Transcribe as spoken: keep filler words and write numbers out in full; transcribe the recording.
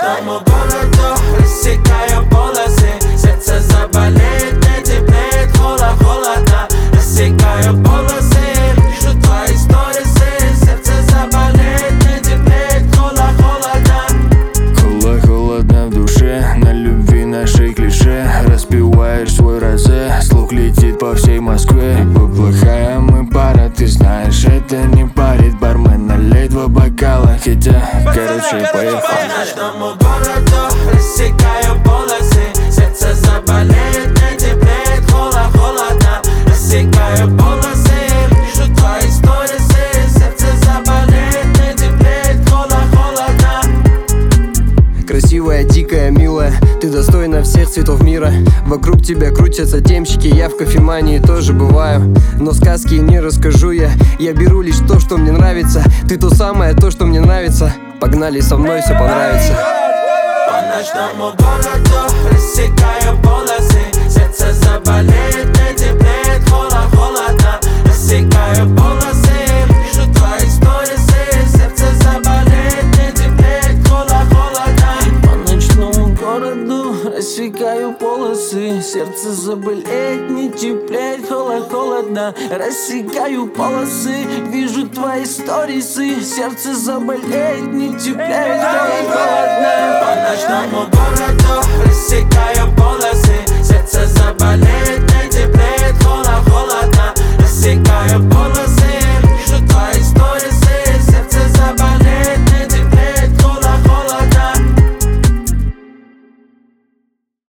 ночному городу рассекаю полосы. Сердце заболеет, не теплеет, холод, холодно. Рассекаю полосы, вижу твои сторисы. Сердце заболеет, не теплеет, холод, холодно. Холод, холодно в душе, на любви нашей клише. Распиваешь свой розе, слух летит по всей Москве. Плохая мы пара, ты знаешь, это не парит. Бармен налей два бокала, хотя, короче, поехали. По ночному городу рассекаю полосы. Сердце заболеет, не теплеет, холод, холодно. Рассекаю полосы, вижу твои сторисы. Сердце заболеет, не теплеет, холод, холодно. Красивая, дикая, милая, ты достойна всех цветов мира. Вокруг тебя крутятся темщики, я в кофемании тоже бываю. Но сказки не расскажу я, я беру лишь то, что мне нравится. Ты то самое, то, что мне нравится. Погнали со мной, все понравится. По ночному городу рассекаю полосы. Сердце заболеет, не теплеет, холод, холодно. Рассекаю полосы, вижу твои сторисы. Сердце заболеет, не теплеет, холод, холодно. По ночному городу рассекаю полосы. Сердце заболеет, не теплеет, холод, холодно. Рассекаю полосы, вижу твои сторисы. Сердце заболеет, не теплеет, холод, холодно. По ночному городу